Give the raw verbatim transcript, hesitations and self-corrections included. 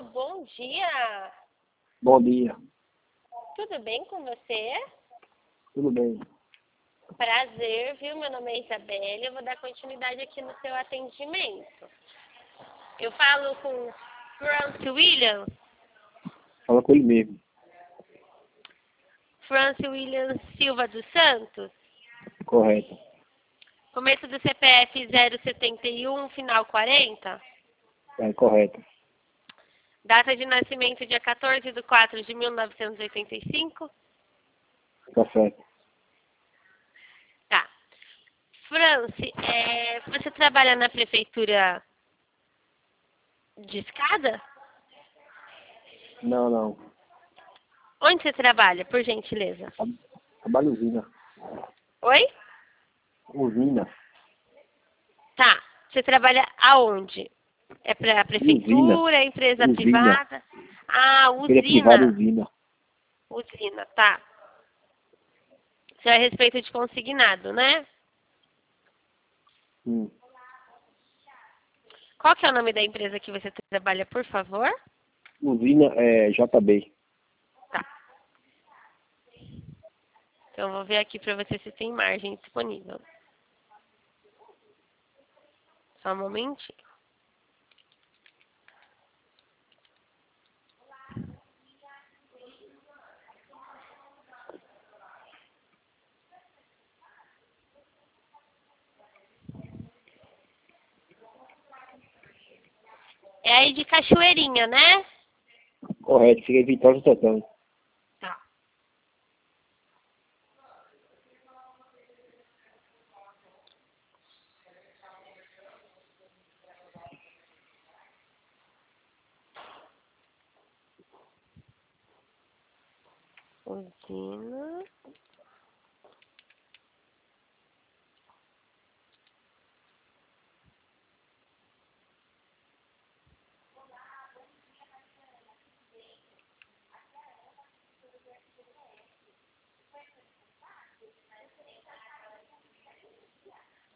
Alô, bom dia. Bom dia. Tudo bem com você? Tudo bem. Prazer, viu? Meu nome é Isabelle. Eu vou dar continuidade aqui no seu atendimento. Eu falo com Francis Williams. Fala com ele mesmo. Francis Williams Silva dos Santos. Correto. Começo do C P F zero setenta e um, final quarenta. É correto. Data de nascimento dia quatorze de quatro de mil novecentos e oitenta e cinco. Tá certo. Tá. Franci, é, você trabalha na prefeitura de Escada? Não, não. Onde você trabalha, por gentileza? Trabalho usina. Oi? Usina. Tá. Você trabalha aonde? É para a prefeitura, é empresa Usina. privada? Ah, Empresa privada, usina. usina. Usina, tá. Isso é a respeito de consignado, né? Hum. Qual que é o nome da empresa que você trabalha, por favor? Usina é J B. Tá. Então, eu vou ver aqui para você se tem margem disponível. Só um momentinho. É aí de Cachoeirinha, né? Correto. Fica em Vitória do Sertão. Tá. Usina.